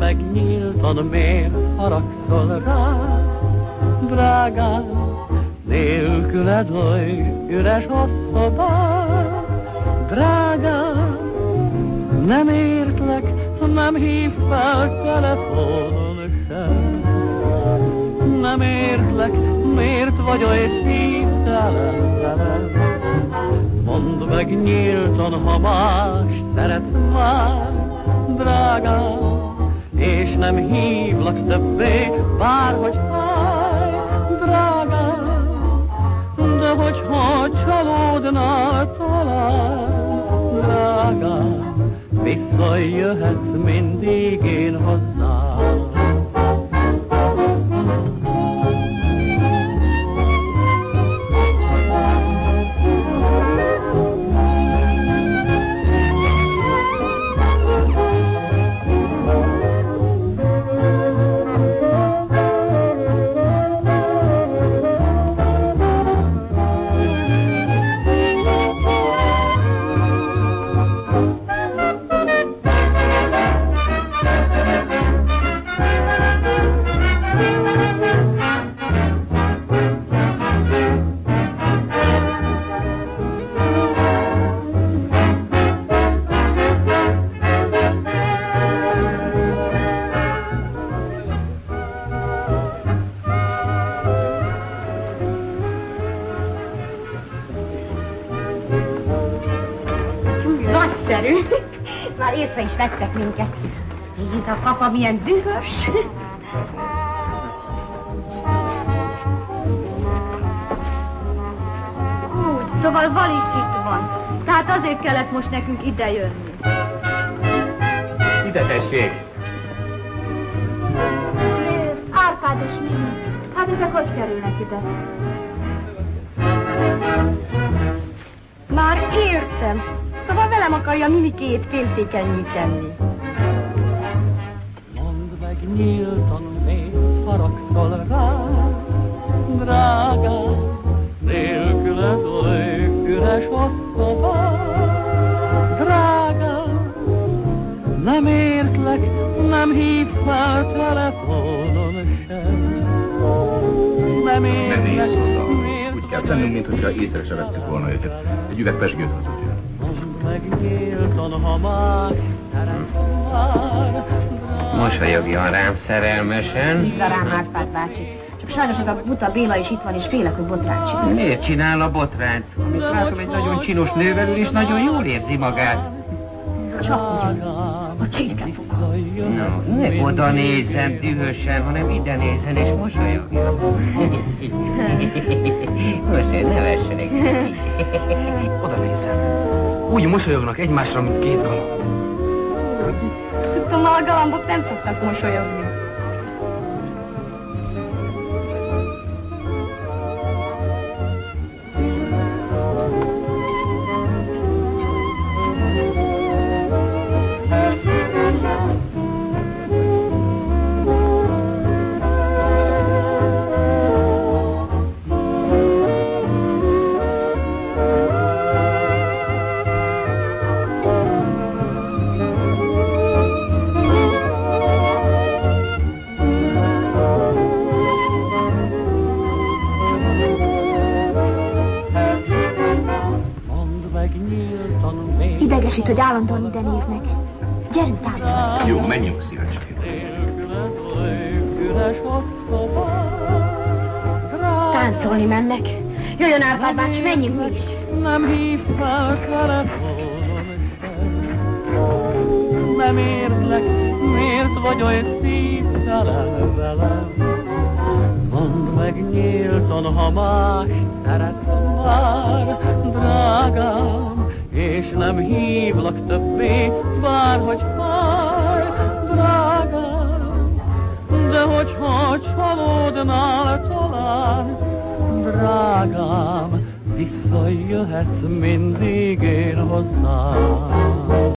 meg nyíltan, miért haragszol rá, drágám, nélküled oly üres a szobám, drágám, nem értlek, nem hívsz fel telefonon sem. Nem értlek, miért vagy oly szívtelen velem. Mondd meg nyíltan, ha más szeretsz már, drágám, és nem hívlak többé, bárhogy fáj, drágám, de hogyha csalódnál talán, drágám, visszajöhetsz mindig én hozzám. Nagyszerű! Már észre is vettek minket. Nézd, a papa milyen dühös! Úgy, szóval Val is itt van. Tehát azért kellett most nekünk ide jönni. Ide tessék! Nézd, Árpád és Mimi. Hát ezek hogy kerülnek ide? Már értem. Szóval velem akarja Mimikét féltékenyíteni. Mondd meg nyíltan, miért haragszol rá, drágám, nélküled oly üres a szobám, drágám, nem értlek, nem hívsz fel telefonon sem. Nem értlek, Ne nézz oda! miért Úgy kell tennünk, mintha észre se vettük volna őket. Egy üveg pesgőt hozott jön. megnyíltan, ha más szeretsz már. Mosolyogjon rám szerelmesen. Bízza rám, Árpád bácsi. Csak sajnos az a buta Béla is itt van, és félek, hogy botrányt csinál. Miért csinál a botrányt? Amit látom, egy nagyon csinos nővel ül, és nagyon jól érzi magát. Csak úgy, a csirke foga. No, ne oda nézzen dühösen, hanem ide nézzen és mosolyogjon. Most ne vessenek. Oda nézzen. Úgy mosolyognak egymásra, mint két galamb. Tudtam, a galambok nem szoktak mosolyogni. Idegesít, hogy állandóan ide néznek. Gyerünk táncolni. Jó, menjünk szívesként. Táncolni mennek. Jöjjön, Árpád bácsi, menjünk mi is. Nem hívsz fel telefonon sem. Nem értlek, miért vagy oly szívtelen velem. Mondd meg nyíltan, ha mást szeretsz már, drágám, és nem hívlak többé, bárhogy fáj, drágám, de hogyha csalódnál talán, drágám, visszajöhetsz mindig én hozzám.